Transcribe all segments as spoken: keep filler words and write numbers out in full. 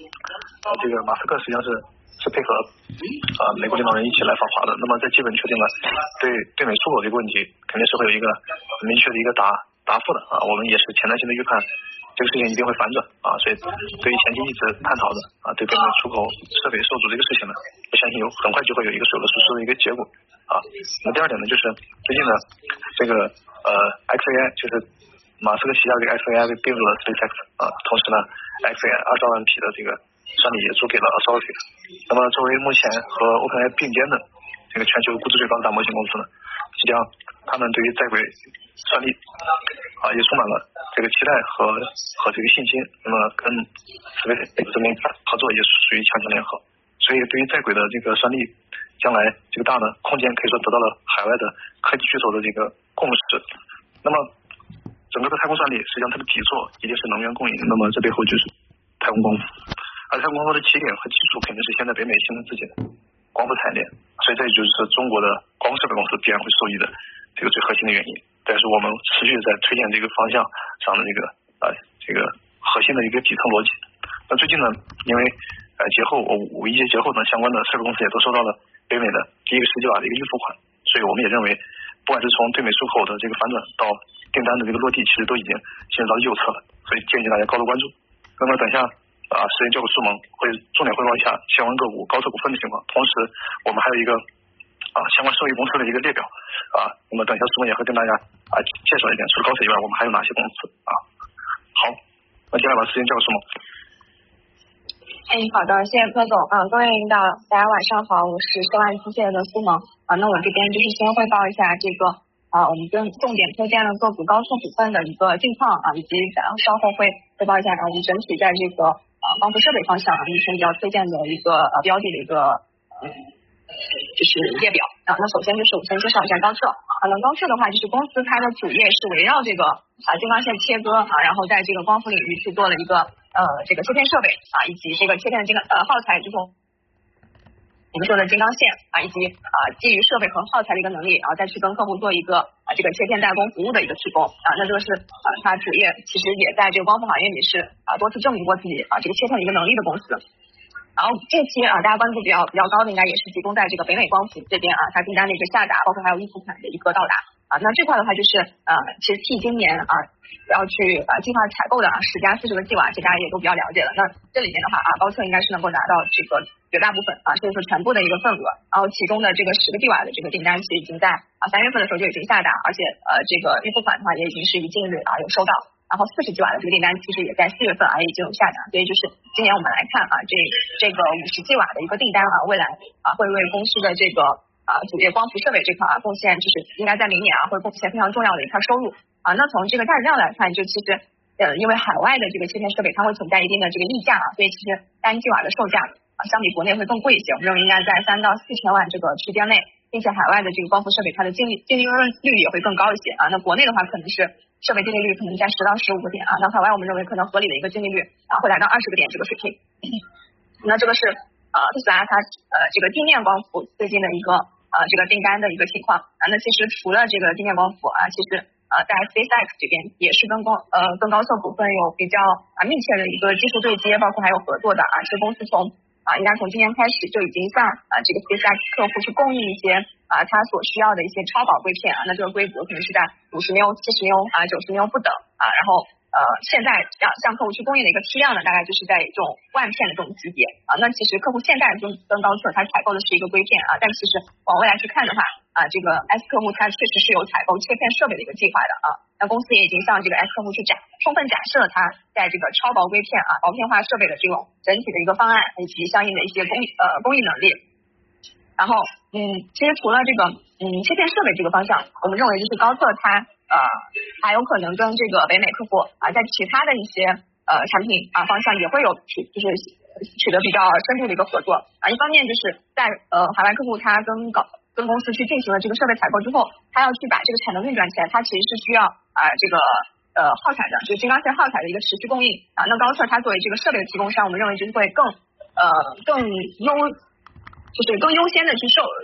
呃，这个马斯克实际上是是配合呃美国领导人一起来访华的。那么在基本确定了对对美出口这个问题，肯定是会有一个明确的一个答答复的啊。我们也是潜在性的预判这个事情一定会反转啊，所以对于前期一直探讨的啊对北美出口设备受阻这个事情呢，我相信有很快就会有一个水落石出的一个结果啊。那第二点呢，就是最近呢这个呃 X A I 就是马斯克旗下这个 X A I 被并入了 SpaceX 啊，同时呢 X A I 二十二万匹的这个算力也租给了 Authority。那么作为目前和 OpenAI 并肩的这个全球估值最高的大模型公司呢，实际上他们对于在轨算力啊也充满了这个期待和和这个信心。那么跟 SpaceX 这边合作也属于强强联合，所以对于在轨的这个算力将来这个大的空间可以说得到了海外的科技巨头的这个共识。那么整个的太空算力实际上它的底座一定是能源供应，那么这背后就是太空光伏，而太空光伏的起点和基础肯定是现在北美形成自己的光伏产业链，所以这就是中国的光伏设备公司必然会受益的这个最核心的原因。但是我们持续在推荐这个方向上的这个呃这个核心的一个底层逻辑。那最近呢，因为呃节后五一节节后呢，相关的设备公司也都收到了北美的第一个十几瓦的一个预付款，所以我们也认为，不管是从对美出口的这个反转到订单的这个落地，其实都已经进入到右侧了，所以建议大家高度关注。那么等下啊，时间交给苏萌会重点汇报一下相关个股高测股份的情况，同时我们还有一个啊相关受益公司的一个列表啊，那么等一下苏萌也会跟大家啊介绍一点，除了高测以外，我们还有哪些公司啊？好，那接下来把时间交给苏萌。 哎，好的，谢谢柯总啊，各位领导，大家晚上好，我是涉万机械的苏萌啊。那我这边就是先汇报一下这个啊，我们跟重点推荐了个股高测股份的一个近况啊，以及然后稍后会汇报一下啊，我们整体在这个啊光伏设备方向啊，目前比较推荐的一个呃标的的一个嗯就是列表啊。那首先就是我先介绍一下高测啊，那高测的话就是公司它的主业是围绕这个啊金刚线切割啊，然后在这个光伏领域去做了一个呃这个切片设备啊，以及这个切片的这个呃耗材之后。我们说的金刚线啊，以及啊基于设备和耗材的一个能力，然后再去跟客户做一个啊这个切片代工服务的一个提供啊，那这个是啊它主业其实也在这个光伏行业里是啊多次证明过自己啊这个切片的一个能力的公司。然后近期啊大家关注比较比较高的应该也是集中在这个北美光伏这边啊，它订单的一个下达，包括还有预付款的一个到达啊。那这块的话就是呃其实 T 今年啊要去啊计划采购的啊十加四十个 G 瓦，这大家也都比较了解了。那这里面的话啊高测应该是能够拿到这个绝大部分啊，甚至说全部的一个份额，然后其中的这个十个 G 瓦的这个订单其实已经在啊三月份的时候就已经下达，而且呃这个预付款的话也已经是一近日啊有收到，然后四十 G 瓦的这个订单其实也在四月份啊已经有下达，所以就是今年我们来看啊这这个五十 G 瓦的一个订单啊，未来啊会为公司的这个啊主业光伏设备这块啊贡献，就是应该在明年啊会贡献非常重要的一块收入啊。那从这个价值量来看，就其实呃因为海外的这个切片设备它会存在一定的这个溢价啊，所以其实单 G 瓦的售价啊，相比国内会更贵一些，我们认为应该在三到四千万这个区间内，并且海外的这个光伏设备它的净利净利润率也会更高一些啊。那国内的话可能是设备净利率可能在十到十五个点啊，那海外我们认为可能合理的一个净利率啊会达到二十个点这个水平。那这个是呃特斯拉它呃这个地面光伏最近的一个呃这个订单的一个情况啊。那其实除了这个地面光伏啊，其实呃在 SpaceX 这边也是跟光呃跟高测股份有比较啊密切的一个技术对接，包括还有合作的啊，这公司从啊，应该从今年开始就已经向啊这个 SpaceX 客户去供应一些啊他所需要的一些超薄硅片啊，那这个规格可能是在五十缪、七十缪啊、九十缪不等啊，然后呃现在向向客户去供应的一个批量呢，大概就是在这种万片的这种级别啊。那其实客户现在跟跟高测它采购的是一个硅片啊，但其实往未来去看的话啊，这个 S 客户它确实是有采购切片设备的一个计划的啊。那公司也已经向这个 S 客户去展充分展示了它在这个超薄硅片啊薄片化设备的这种整体的一个方案以及相应的一些工艺呃工艺能力。然后嗯，其实除了这个嗯切片设备这个方向，我们认为就是高测它呃还有可能跟这个北美客户啊在其他的一些呃产品啊方向也会有取就是取得比较深度的一个合作啊。一方面就是在呃海外客户他跟搞跟公司去进行了这个设备采购之后，他要去把这个产能运转起来，他其实是需要啊、呃、这个呃耗材的，就是金刚线耗材的一个持续供应啊。那高测它作为这个设备的提供商，我们认为就是会更呃更优，就是更优先的去受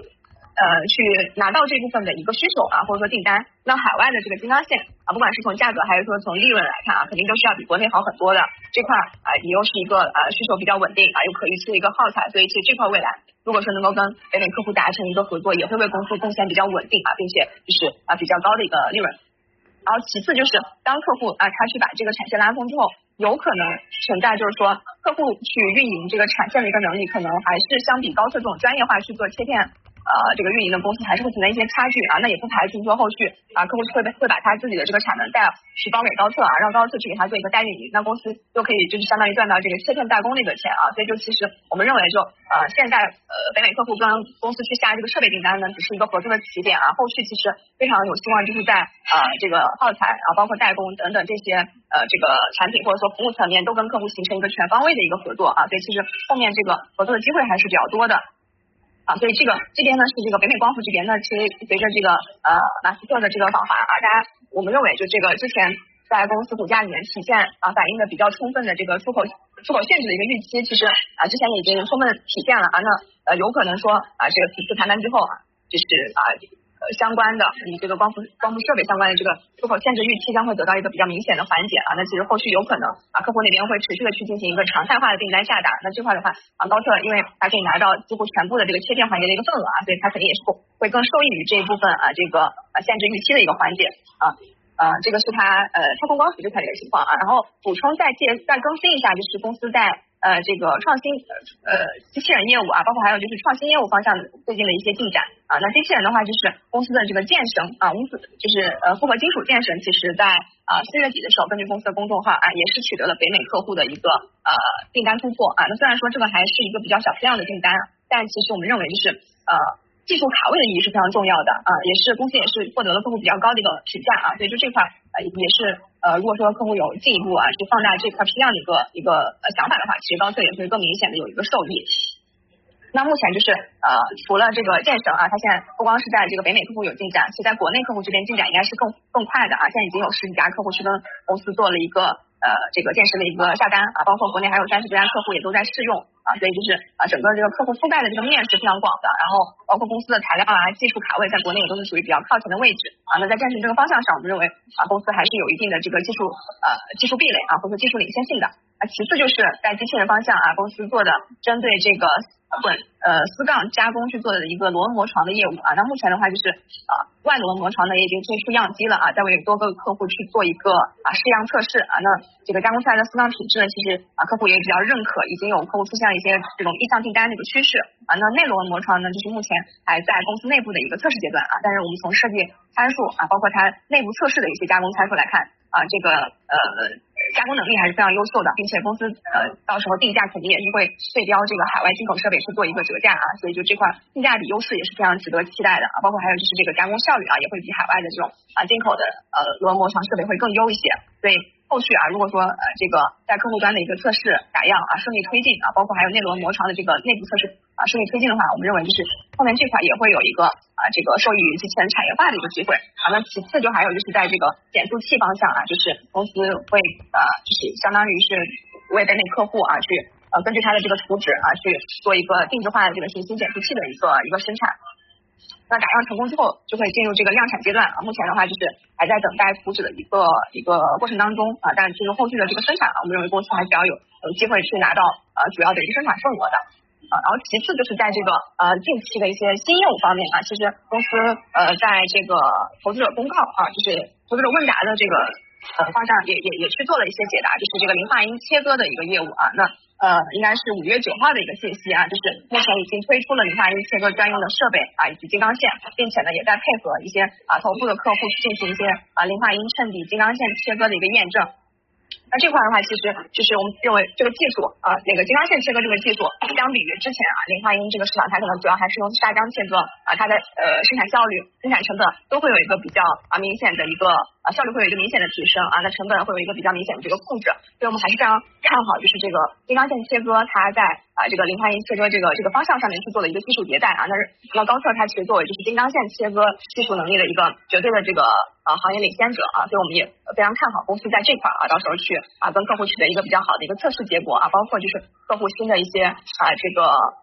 呃去拿到这部分的一个需求啊，或者说订单。那海外的这个金刚线啊，不管是从价格还是说从利润来看啊，肯定都是要比国内好很多的。这块啊也又是一个呃需求比较稳定啊，又可预期的一个耗材，所以其实这块未来如果说能够跟北美客户达成一个合作，也会为公司贡献比较稳定啊，并且就是啊比较高的一个利润。然后其次就是当客户啊他去把这个产线拉通之后，有可能存在就是说客户去运营这个产线的一个能力，可能还是相比高特这种专业化去做切片呃这个运营的公司还是会存在一些差距啊。那也不排除说后续啊客户会会把他自己的这个产能带去包给高特啊，让高特去给他做一个代运营，那公司又可以就是相当于赚到这个切片代工的一个钱啊。所以就其实我们认为就呃现在呃北美客户跟公司去下这个设备订单呢，只是一个合作的起点啊，后续其实非常有希望就是在呃这个耗材啊包括代工等等这些呃这个产品或者说服务层面都跟客户形成一个全方位的一个合作啊，所以其实后面这个合作的机会还是比较多的。啊，所以这个这边呢是这个北美光伏这边呢，其实随着这个呃马斯克的这个访华啊，大家我们认为就这个之前在公司股价里面体现啊反映的比较充分的这个出口出口限制的一个预期，其实啊之前已经充分的体现了啊，那呃有可能说啊这个此次谈判之后啊，就是啊呃相关的与这个光伏光伏设备相关的这个出口限制预期将会得到一个比较明显的缓解啊。那其实后续有可能啊客户那边会持续的去进行一个常态化的订单下达，那这块的话啊高特因为它可以拿到几乎全部的这个切片环节的一个份额啊，所以它肯定也是会更受益于这一部分啊这个啊限制预期的一个缓解啊。呃，这个是它呃太空光伏这块的一个情况啊。然后补充再介再更新一下，就是公司在呃这个创新呃机器人业务啊，包括还有就是创新业务方向最近的一些进展啊。那机器人的话，就是公司的这个剑神啊，无子就是呃复合金属剑神，其实在啊四月底的时候，根据公司的公众号啊，也是取得了北美客户的一个呃订单突破啊。那虽然说这个还是一个比较小批量的订单，但其实我们认为就是呃。技术卡位的意义是非常重要的啊，也是公司也是获得了客户比较高的一个评价啊，所以就这块呃也是呃如果说客户有进一步啊去放大这块批量的一个一个呃想法的话，其实高特也会更明显的有一个受益。那目前就是呃除了这个剑神啊，它现在不光是在这个北美客户有进展，其实在国内客户这边进展应该是更更快的啊，现在已经有十几家客户去跟公司做了一个呃这个剑神的一个下单啊，包括国内还有三十多家客户也都在试用啊，所以就是啊整个这个客户覆盖的这个面是非常广的，然后包括公司的材料啊技术卡位在国内也都是属于比较靠前的位置啊。那在剑神这个方向上，我们认为啊公司还是有一定的这个技术呃技术壁垒啊或者说技术领先性的啊。其次就是在机器人方向啊，公司做的针对这个混呃丝杠加工去做的一个螺纹膜床的业务啊。那目前的话就是啊外螺纹膜床呢也已经推出样机了啊，在为多个客户去做一个啊试样测试啊。那这个加工出来的丝杠品质呢，其实啊客户也比较认可，已经有客户出现了一些这种意向订单的一个趋势啊。那内螺纹膜床呢，就是目前还在公司内部的一个测试阶段啊，但是我们从设计参数啊，包括它内部测试的一些加工参数来看啊，这个呃加工能力还是非常优秀的，并且公司呃到时候定价肯定也是会对标这个海外进口设备去做一个折价啊，所以就这块性价比优势也是非常值得期待的啊。包括还有就是这个加工效率啊，也会比海外的这种啊进口的呃螺纹膜床设备会更优一些，所以后续啊，如果说呃这个在客户端的一个测试打样啊顺利推进啊，包括还有内螺纹膜床的这个内部测试啊顺利推进的话，我们认为就是后面这块也会有一个啊这个受益于机器人产业化的一个机会啊。那其次就还有就是在这个减速器方向啊，就是公司会啊就是相当于是为北美客户啊去呃根据它的这个图纸啊去做一个定制化的这个行星减速器的一个一个生产。那打样成功之后，就会进入这个量产阶段啊。目前的话，就是还在等待图纸的一个一个过程当中啊。但进入后续的这个生产啊，我们认为公司还是要有有机会去拿到呃主要的一个生产份额的啊。然后其次就是在这个呃近期的一些新业务方面啊，其实公司呃在这个投资者公告啊，就是投资者问答的这个呃方向也也也去做了一些解答，就是这个磷化铟切割的一个业务啊。那呃，应该是五月九号的一个信息啊，就是目前已经推出了磷化铟切割专用的设备啊，以及金刚线，并且呢，也在配合一些啊头部的客户去进行一些啊磷化铟衬底金刚线切割的一个验证。那这块的话，其实就是我们认为这个技术啊，那个金刚线切割这个技术，相比于之前啊磷化铟这个市场，它可能主要还是用砂浆切割啊，它的呃生产效率、生产成本都会有一个比较啊明显的一个啊效率会有一个明显的提升啊，那成本会有一个比较明显的这个控制，所以我们还是非常看好，就是这个金刚线切割它在啊这个磷化铟切割这个这个方向上面去做了一个技术迭代啊。那那高特它其实作为就是金刚线切割技术能力的一个绝对的这个啊行业领先者啊，所以我们也非常看好公司在这块啊，到时候去啊跟客户取得一个比较好的一个测试结果啊，包括就是客户新的一些啊这个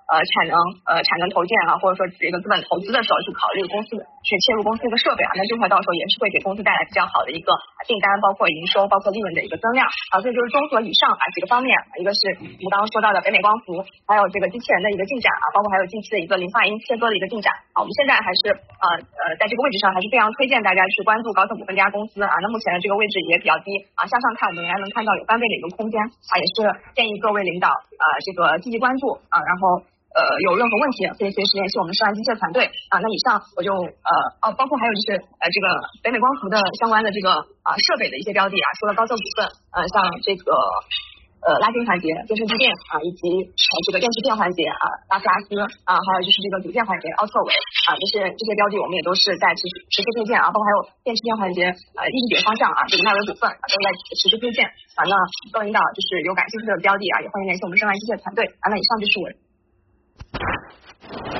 呃产能呃产能投建啊，或者说这个资本投资的时候去考虑公司去切入公司一个设备啊，那这块到时候也是会给公司带来比较好的一个订单，包括营收，包括利润的一个增量啊。所以就是综合以上啊几个方面，一个是我们刚刚说到的北美光伏，还有这个机器人的一个进展啊，包括还有近期的一个磷化铟切割的一个进展啊。我们现在还是呃呃在这个位置上还是非常推荐大家去关注高盛股份这家公司啊。那目前的这个位置也比较低啊，向上看我们仍然能看到有翻倍的一个空间啊，也是建议各位领导啊这个积极关注啊，然后。呃，有任何问题可以随时联系我们涉外机械团队啊。那以上我就呃哦，包括还有就是呃这个北美光伏的相关的这个啊设备的一些标的啊，除了高盛股份，呃像这个呃拉丁环节、电视机电啊，以及呃这个电池片环节啊，拉普拉斯啊，还有就是这个组件环节奥特维啊，这些这些标的我们也都是在持续持续推荐啊，包括还有电池片环节呃一体方向啊，这个奈维股份啊都在持续推荐啊。那各位领导就是有感兴趣的标的啊，也欢迎联系我们涉外机械团队啊。那以上就是我。